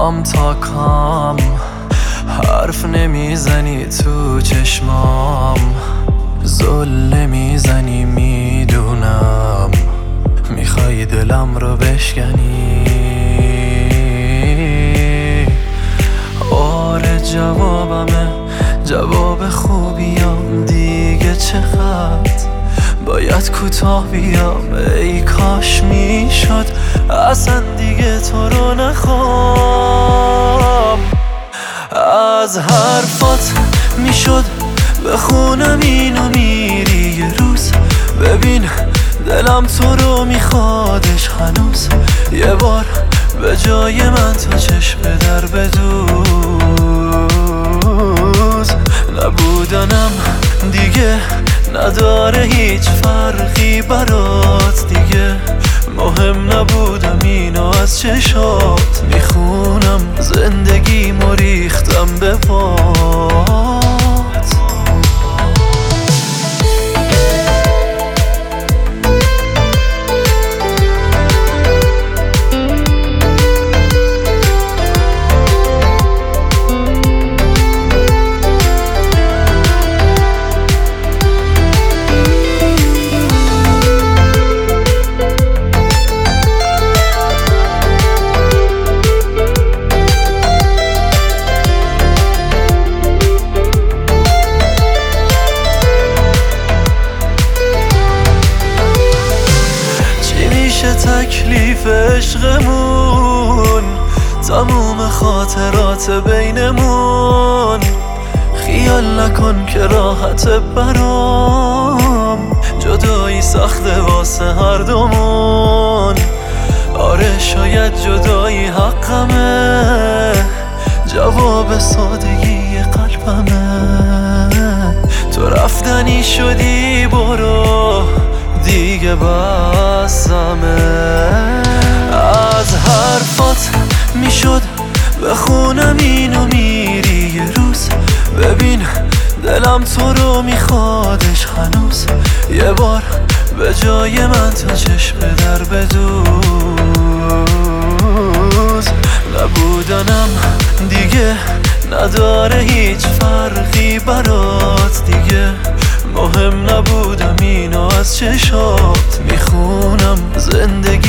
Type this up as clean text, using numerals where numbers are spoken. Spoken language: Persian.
کام تا کام حرف نمیزنی تو چشمام، زل میزنی میدونم، میخوای دلم رو بشکنی. آره جوابمه، جواب خوبیم دیگه، چقدر باید کوتاه بیام. ای کاش میشد اصلا دیگه تو رو نخوام. از حرفات میشد بخونم اینو میری یه روز، ببین دلم تو رو میخوادش هنوز. یه بار به جای من تو چشم در بدوز. نبودنم دیگه نداره هیچ فرقی برات دیگه، مهم نبودم اینو از چشات میخونم، زندگیمو ریختم به پات. تکلیف عشقمون، تموم خاطرات بینمون، خیال نکن که راحت برام، جدایی سخته واسه هر دومون. آره شاید جدایی حقمه، جواب سادگی قلبمه. تو رفتنی شدی برو دیگه بسمه. از حرفات میشد بخونم اینو میری یه روز، ببین دلم تو رو میخوادش هنوز. یه بار به جای من تو چشم در بدوز. نبودنم دیگه نداره هیچ فرقی برات دیگه، مهم نبودم اینو از چشات میخونم، زندگی